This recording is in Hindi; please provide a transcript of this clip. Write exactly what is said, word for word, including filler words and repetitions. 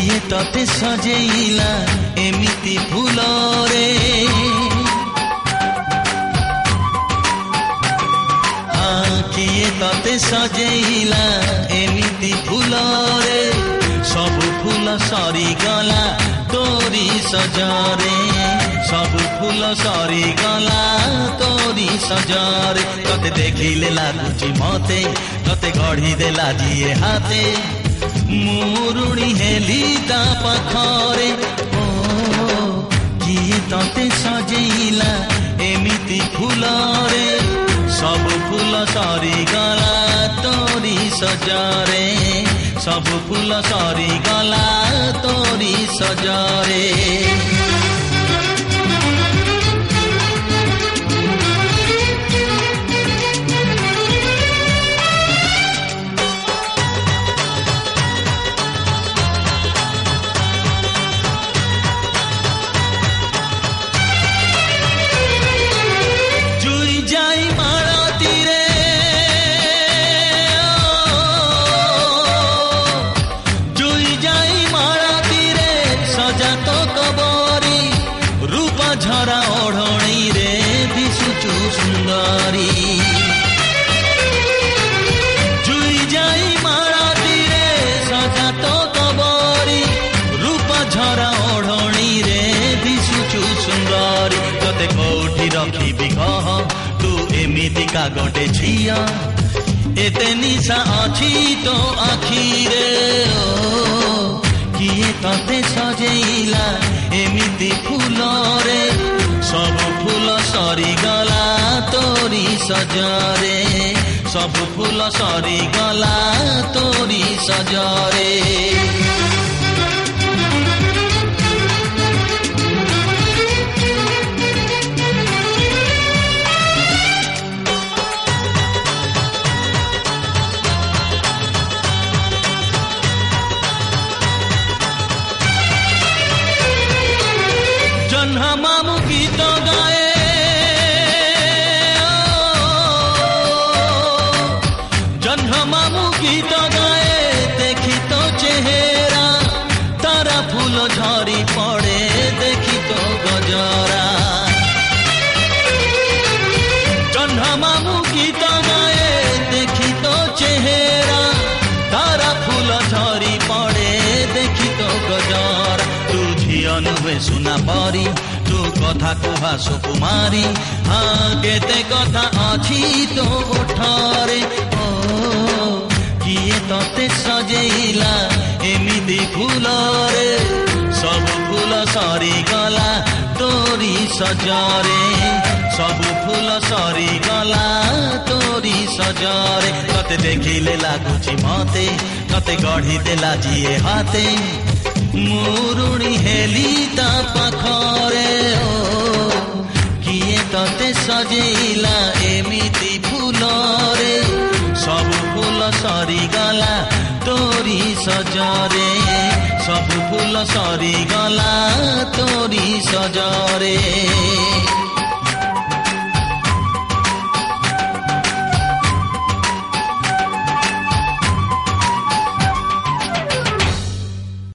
किए तते सजेइला एमिति फूलरे किए तते सजेइला एमिति फूलरे सब फूल सरी गला तोरी सजारे सब फूल सरी गला तोरी सजारे तते देखिले लागुची मते तते गढ़ी देला जिए हाथे मुरुणी हेली ता पाखरे ओ किए तते सजेइला एमिति फूलरे सब फूल सरी गला तोरी सजारे सब फूल सरी गला तोरी सजारे झरा ओढ़णी रे दिशुचु सुंदरी जुई जाई माराती रे सजा तो कबरी रूप झरा ओढ़णी रे दिशुचु सुंदरी तते कोठी रखिबि कह तू एमिति का गोटे झिया एते निशा अछि तो आखी रे ओ किए तते सजेइला एमिति फूलरे सब फूल सरी गला तोरी सजारे सब फूल सरी गला तोरी सजारे मामू गीत गाए जन्ह मामू गीत गाए देखी तो चेहरा तारा फूल झरी पड़े देखी तो गजरा जन्ह मामू गीत गाए देखी तो चेहरा तारा फूल झरी पड़े देखी तो गजरा तू झिया नुहे सुना परी तू कथा कुहा सुकुमारी हाँ केते कथा अछि तो उठरे ओ किए तते सजेइला एमिति फूलरे सब फूल सरी गला तोरी सजारे सब फूल सरी गला तोरी सजारे तते देखिले लागुची मते तते गढ़ी देला जिए हाथे मुरुणी हेली ता पाखरे ओ किए तते सजेइला एमिति फूलरे सब फूल सरी गला तोरी सजारे सब फूल सरी गला तोरी सजारे।